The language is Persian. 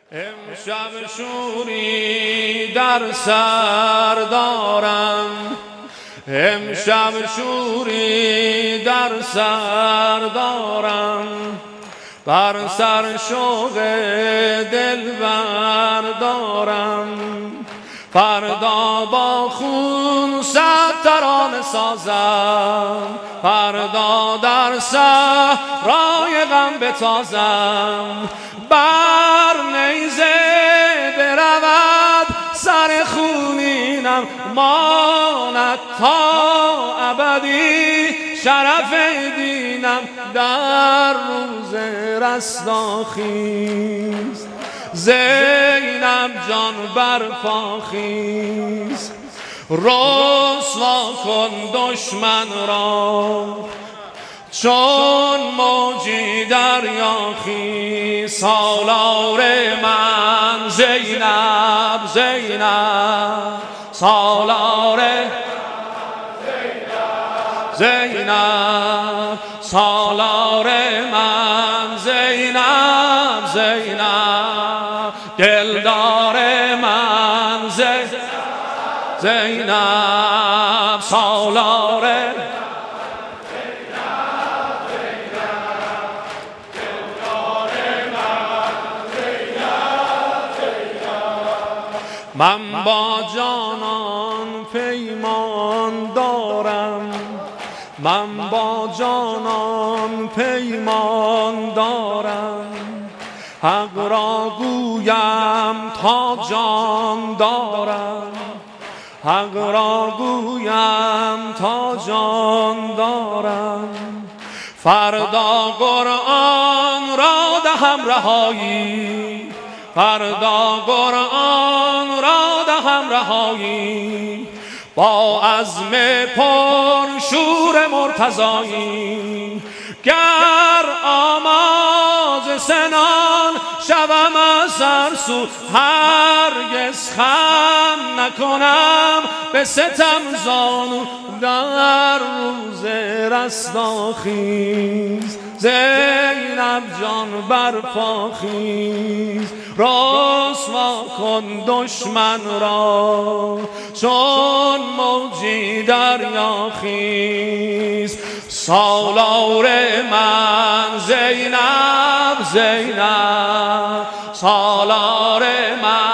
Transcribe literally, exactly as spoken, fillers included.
امشب شوری در سر دارم، امشب شوری در سر دارم، بر سر شوق دل بردارم. فردا با خون صد ترانه سازم، فردا در صحرای غم بتازم. بر نیزه برود سر خونینم، ماند تا ابدی شرف دینم. در روز رستاخیز زینب جان برپا خیز. رسوا کن دشمن را چون موجی دریا خیز. سالار من زینب زینب، سالار زینب، سالار من زینب زینب، دلدار من زینب، سالار من با جانان پیمان دارم، من با جانان پیمان دارم. حق را گویم تا جان دارم، حق را گویم تا جان دارم. فردا قرآن را دهم رهایی، فردا قرآن را دهم رهایی. با عزم پرشور مرتضایی، گر آماج سنان شوم از سرسو. هرگز خم نکنم به ستم زانو. در روز رستاخیز زینب جان برپا خیز. رسوا کن دشمن را چون موجی دریا خیز. سالار من زینب زینب، سالار من